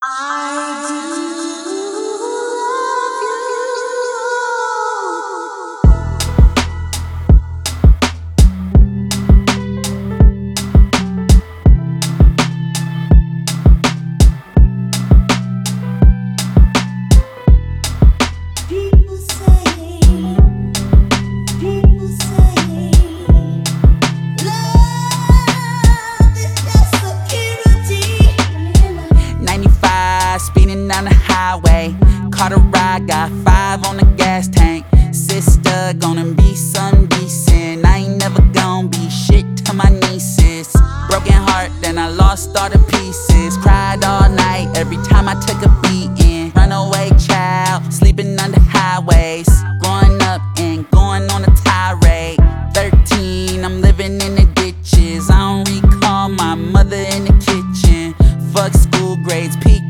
Speeding down the highway, caught a ride, got 5 on the gas tank. Sister, gonna be some decent. I ain't never gonna be shit to my nieces. Broken heart, then I lost all the pieces. Cried all night, every time